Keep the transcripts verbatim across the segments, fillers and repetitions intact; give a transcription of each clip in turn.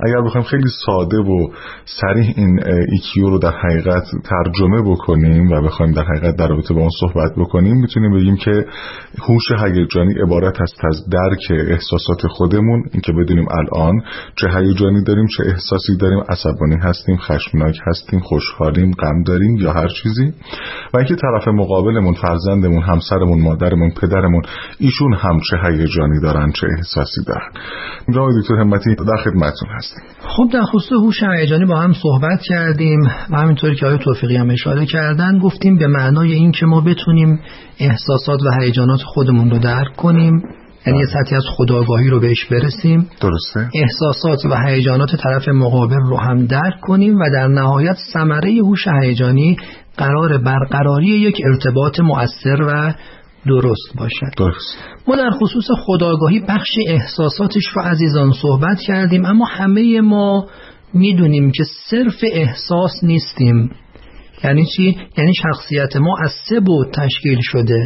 اگر بخوایم خیلی ساده و صریح این ایکیو رو در حقیقت ترجمه بکنیم و بخوایم در حقیقت در رابطه با اون صحبت بکنیم، میتونیم بگیم که هوش هیجانی عبارت است از درک احساسات خودمون، اینکه بدونیم الان چه هیجانی داریم، چه احساسی داریم، عصبانی هستیم، خشمناک هستیم، خوشحالیم، غم داریم یا هر چیزی، و اینکه طرف مقابلمون، فرزندمون، همسرمون، مادرمون، پدرمون، ایشون هم چه هیجانی دارن، چه احساسی دارن. جناب دکتر همتی در خدمتتون هستیم. خب در خصوص هوش هیجانی با هم صحبت کردیم و همینطوری که آقای توفیقی هم اشاره کردن گفتیم به معنای این که ما بتونیم احساسات و هیجانات خودمون رو درک کنیم، یعنی یه سطحی از خودآگاهی رو بهش برسیم. درسته. احساسات و هیجانات طرف مقابل رو هم درک کنیم و در نهایت ثمره هوش هیجانی قرار برقراری یک ارتباط مؤثر و درست باشد. درست. ما در خصوص خودآگاهی بخش احساساتش رو عزیزان صحبت کردیم، اما همه ما میدونیم که صرف احساس نیستیم. یعنی چی؟ یعنی شخصیت ما از سه بعد تشکیل شده: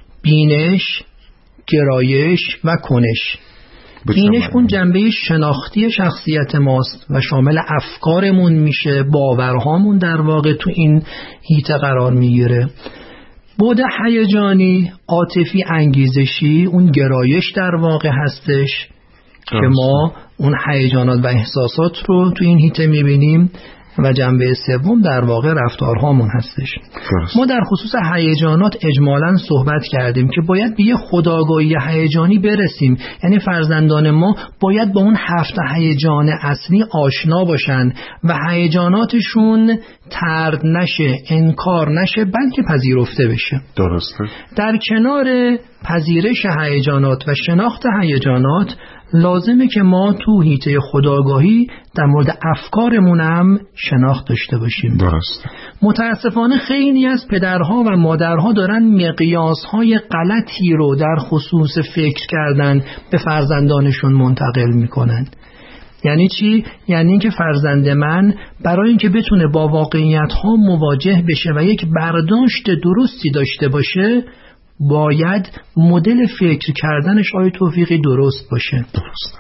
بینش، گرایش و کنش. بینش اون جنبه شناختی شخصیت ماست و شامل افکارمون میشه، باورهامون در واقع تو این حیطه قرار میگیره. بعد هیجانی، عاطفی، انگیزشی، اون گرایش در واقع هستش که ما اون هیجانات و احساسات رو تو این حیطه میبینیم و جنبه سوم در واقع رفتارهامون هستش. درست. ما در خصوص هیجانات اجمالاً صحبت کردیم که باید به یه خودآگاهی هیجانی برسیم، یعنی فرزندان ما باید با اون هفت هیجان اصلی آشنا باشن و هیجاناتشون طرد نشه، انکار نشه، بلکه پذیرفته بشه. درسته. در کنار پذیرش هیجانات و شناخت هیجانات لازمه که ما تو حیطه خودآگاهی در مورد افکارمون هم شناخت داشته باشیم. درسته. متاسفانه خیلی از پدرها و مادرها دارن مقیاسهای غلطی رو در خصوص فکر کردن به فرزندانشون منتقل میکنن. یعنی چی؟ یعنی اینکه فرزند من برای اینکه بتونه با واقعیت‌ها مواجه بشه و یک برداشت درستی داشته باشه باید مدل فکر کردنش آقای توفیقی درست باشه. درست.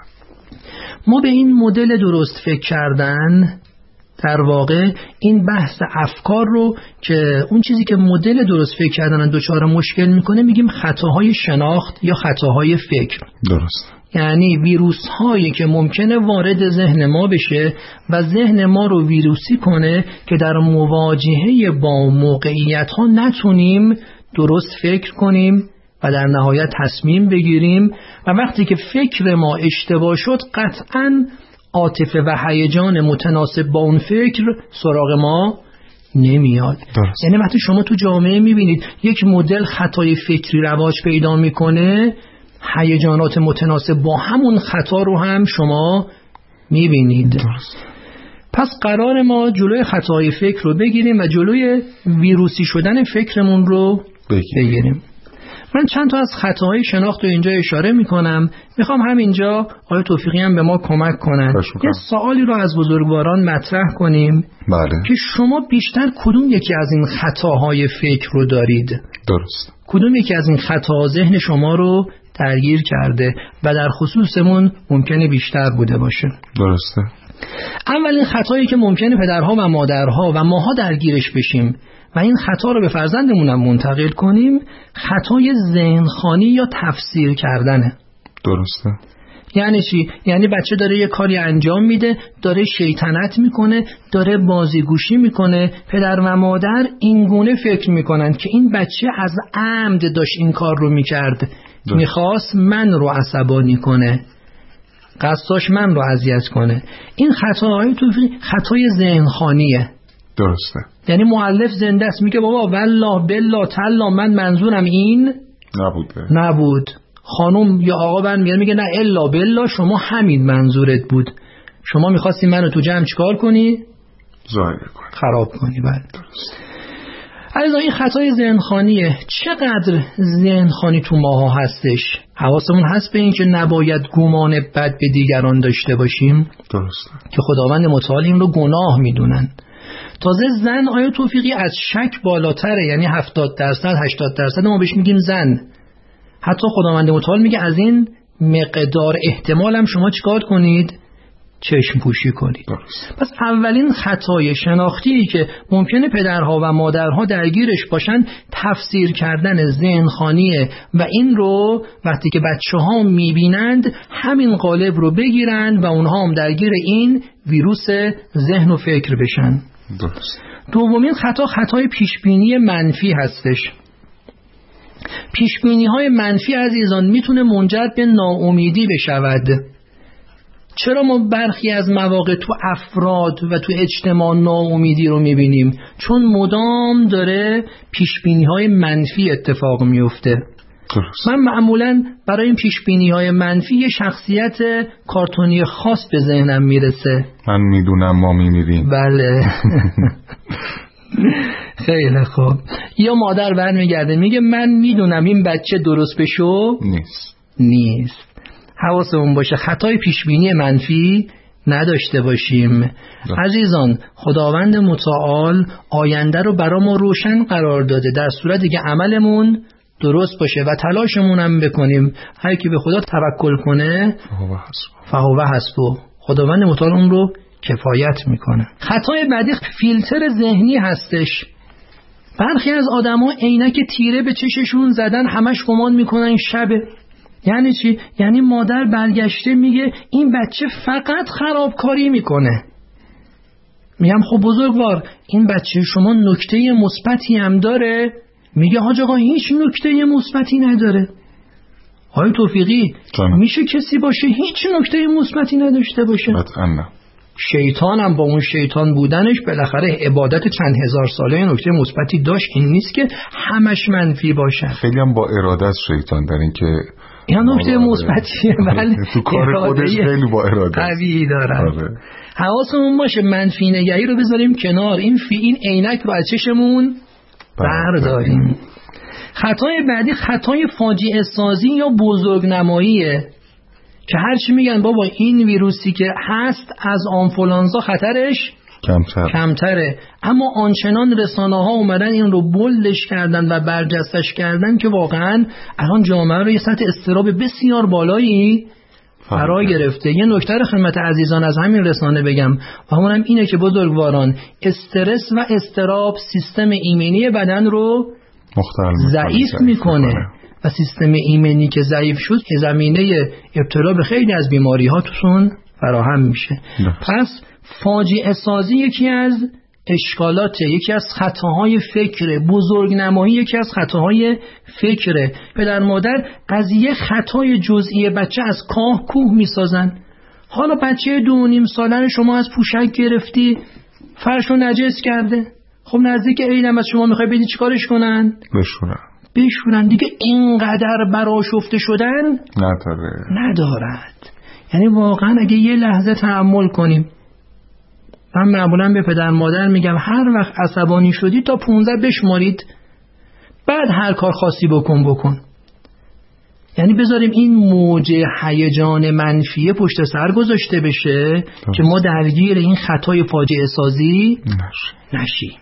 ما به این مدل درست فکر کردن در واقع این بحث افکار رو که اون چیزی که مدل درست فکر کردن دوچار مشکل میکنه میگیم خطاهای شناخت یا خطاهای فکر. درست. یعنی ویروس هایی که ممکنه وارد ذهن ما بشه و ذهن ما رو ویروسی کنه که در مواجهه با موقعیت ها نتونیم درست فکر کنیم و در نهایت تصمیم بگیریم و وقتی که فکر ما اشتباه شد قطعاً عاطفه و هیجان متناسب با اون فکر سراغ ما نمیاد. درست. یعنی وقتی شما تو جامعه میبینید یک مدل خطای فکری رواج پیدا میکنه، هیجانات متناسب با همون خطا رو هم شما میبینید. درست. پس قرار ما جلوی خطای فکر رو بگیریم و جلوی ویروسی شدن فکرمون رو بگیریم. بگیریم. من چند تا از خطاهای شناخت رو اینجا اشاره میکنم، میخوام همینجا آقای توفیقی هم به ما کمک کنن. یه سوالی رو از بزرگواران مطرح کنیم. بله. که شما بیشتر کدوم یکی از این خطاهای فکر رو دارید؟ درست. کدوم یکی از این خطاها ذهن شما رو درگیر کرده و در خصوصمون ممکنه بیشتر بوده باشه؟ درسته. اولین خطایی که ممکنه پدرها و مادرها و ماها درگیرش بشیم و این خطا رو به فرزندمونم منتقل کنیم، خطای ذهنخوانی یا تفسیر کردنه. درسته. یعنی چی؟ یعنی بچه داره یه کاری انجام میده، داره شیطنت میکنه، داره بازیگوشی میکنه، پدر و مادر این گونه فکر میکنن که این بچه از عمد داشت این کار رو میکرد، میخواست من رو عصبانی کنه، قصداش من رو اذیت کنه. این خطاهای تو خطای ذهنخوانیه. درسته. یعنی مؤلف زنده است میگه بابا والله بالله تالله من منظورم این نبوده. نبود. خانم یا آقا بند میگه میگه نه الا بالله شما همین منظورت بود، شما میخواستی منو تو جمع چیکار کنی؟ ظاهر کنی، خراب کنی. بله. درست. عزیزان این خطای ذهنخوانیه. چقدر ذهنخوانی تو ماها هستش؟ حواسمون هست به این که نباید گمان بد به دیگران داشته باشیم. درسته. که خداوند متعال این رو گناه میدونن. تازه زن آیا توفیقی از شک بالاتره، یعنی هفتاد درصد هشتاد درصد ما بهش میگیم زن. حتی خداوند متعال میگه از این مقدار احتمال هم شما چیکار کنید؟ چشم پوشی کنید. درست. پس اولین خطای شناختی که ممکنه پدرها و مادرها درگیرش باشن تفسیر کردن ذهنخوانیه و این رو وقتی که بچه ها میبینند همین قالب رو بگیرند و اونها هم درگیر این ویروس ذهن و فکر بشن. درست. دومین خطا خطای پیشبینی منفی هستش. پیشبینی های منفی عزیزان میتونه منجر به ناامیدی بشود. چرا ما برخی از مواقع تو افراد و تو اجتماع ناامیدی رو میبینیم؟ چون مدام داره پیشبینی های منفی اتفاق میفته. درست. من معمولا برای این پیشبینی های منفی یه شخصیت کارتونی خاص به ذهنم میرسه. من میدونم ما میمیریم. بله. خیلی خوب. یا مادر برمیگرده میگه من میدونم این بچه درست بشو نیست. نیست. حواسمون باشه خطای پیشبینی منفی نداشته باشیم. ده. عزیزان خداوند متعال آینده رو برا ما روشن قرار داده در صورتی که عملمون درست باشه و تلاشمون هم بکنیم. هر کی به خدا توکل کنه فهو حسبه، خداوند متعال اون رو کفایت میکنه. خطای بعدی فیلتر ذهنی هستش. برخی از آدما عینک تیره به چششون زدن، همش گمان میکنن شبه. یعنی چی؟ یعنی مادر برگشته میگه این بچه فقط خرابکاری میکنه. میگم خب بزرگوار این بچه شما نکته مثبتی هم داره؟ میگه حاج آقا هیچ نکته مثبتی نداره. آقای توفیقی جانم. میشه کسی باشه هیچ نکته مثبتی نداشته باشه؟ قطعاً نه. شیطان هم با اون شیطان بودنش بالاخره عبادت چند هزار ساله نکته مثبتی داشت. این نیست که همش منفی باشه. خیلی هم با اراده است شیطان در این که یا نکته مثبتیه، ولی تو کار خودش خیلی با اراده قوی داره. حواسمون باشه منفی نگری رو بذاریم کنار، این فی این عینک رو از چشمون برداریم. خطای بعدی خطای فاجعه سازی یا بزرگنماییه که هرچی میگن بابا این ویروسی که هست از آنفولانزا خطرش کمتر. کمتره، اما آنچنان رسانه ها اومدن این رو بولدش کردن و برجستش کردن که واقعا الان جامعه رو یه سطح اضطراب بسیار بالایی فرا گرفته. یه نکته رو خدمت عزیزان از همین رسانه بگم و همونم اینه که بزرگواران استرس و اضطراب سیستم ایمنی بدن رو ضعیف میکنه و سیستم ایمنی که ضعیف شد که زمینه ابتلا به خیلی از بیماری ها توشون فراهم میشه. پس فاجعه سازی یکی از اشکالات، یکی از خطاهای فکر، بزرگنمایی یکی از خطاهای فکر. پدر مادر از یه خطای جزئی بچه از کاه کوه میسازن. حالا بچه دو و نیم ساله شما از پوشک گرفتی فرشو نجس کرده، خب نزدیک عیدم از شما میخوای بدی چیکارش کنن؟ بشورن. بشورن دیگه. اینقدر برآشفته شدن نداره ندارد. یعنی واقعا اگه یه لحظه تأمل کنیم، من معمولا به پدر مادر میگم هر وقت عصبانی شدی تا پونزده بشمارید، بعد هر کار خاصی بکن بکن. یعنی بذاریم این موج هیجان منفی پشت سر گذاشته بشه که ما درگیر این خطای فاجعه سازی نشیم.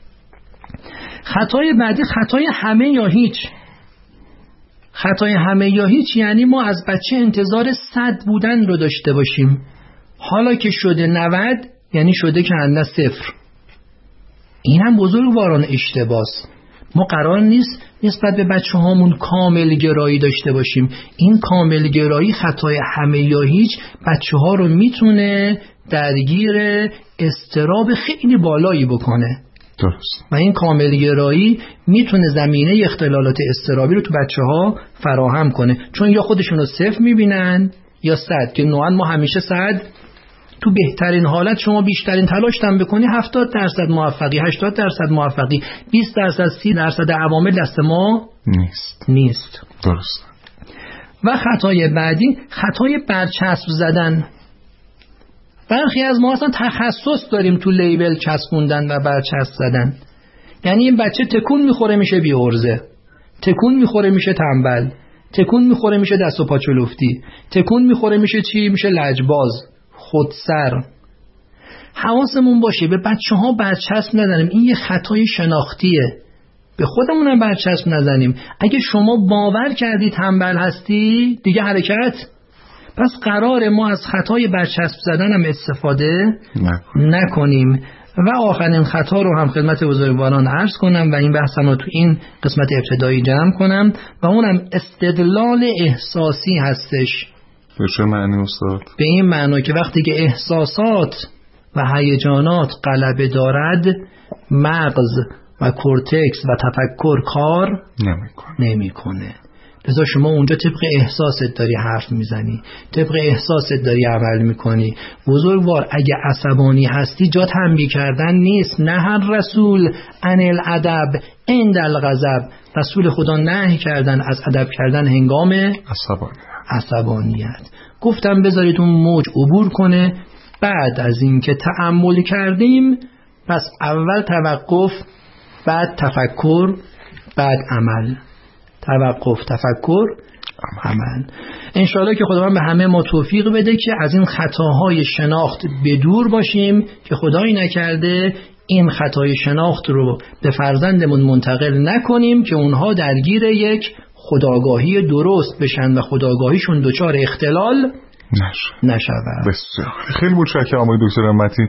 خطای بعدی خطای همه یا هیچ. خطای همه یا هیچ یعنی ما از بچه انتظار صد بودن رو داشته باشیم، حالا که شده نود یعنی شده که اندازه صفر. این هم بزرگواران اشتباس. ما قرار نیست نسبت به بچه هامون کامل گرایی داشته باشیم. این کامل گرایی خطای همه یا هیچ بچه ها رو میتونه درگیر اضطراب خیلی بالایی بکنه. درست. و این کامل گرایی میتونه زمینه اختلالات اضطرابی رو تو بچه ها فراهم کنه، چون یا خودشون رو صفر میبینن یا صد، که نوعا ما همیشه صد. تو بهترین حالت شما بیشترین تلاش هم بکنی هفتاد درصد موفقی، هشتاد درصد موفقی، بیست درصد سی درصد عوامل دست ما نیست نیست درست. و خطای بعدی خطای برچسب زدن. برخی از ما اصلا تخصص داریم تو لیبل چسبوندن و برچسب زدن. یعنی این بچه تکون میخوره میشه بی‌عرضه، تکون میخوره میشه تنبل، تکون میخوره میشه دست و پا چلفتی، تکون میخوره میشه چی؟ میشه لجباز، خودسر. حواسمون باشه به بچه ها برچسب نزنیم. این یه خطای شناختیه. به خودمونم برچسب نزنیم. اگه شما باور کردی تنبل هستی دیگه حرکت پس قرار ما از خطای برچسب زدن هم استفاده نکنیم. نکنیم. و آخرین خطا رو هم خدمت بزرگواران عرض کنم و این بحثم رو تو این قسمت ابتدایی جمع کنم و اونم استدلال احساسی هستش. به چه معنی استاد؟ به این معنی که وقتی که احساسات و هیجانات غلبه دارد، مغز و کورتکس و تفکر کار نمیکنه نمیکنه. لذا شما اونجا طبق احساست داری حرف میزنی، طبق احساست داری عمل میکنی. بزرگوار اگه عصبانی هستی جا تنبیه کردن نیست. نهر رسول عن الادب عند الغضب، رسول خدا نهی کردن از ادب کردن هنگام عصبانیت. عصبانیت گفتم بذارید اون موج عبور کنه. بعد از این که تأمل کردیم، پس اول توقف، بعد تفکر، بعد عمل. توقف، تفکر، عمل. انشاءالله که خداوند به همه ما توفیق بده که از این خطاهای شناخت بدور باشیم که خدایی نکرده این خطای شناخت رو به فرزندمون منتقل نکنیم که اونها درگیر یک خودآگاهی درست بشن و خودآگاهیشون دچار اختلال نشود. بسیار خیلی متشکرم آقای دکتر همتی.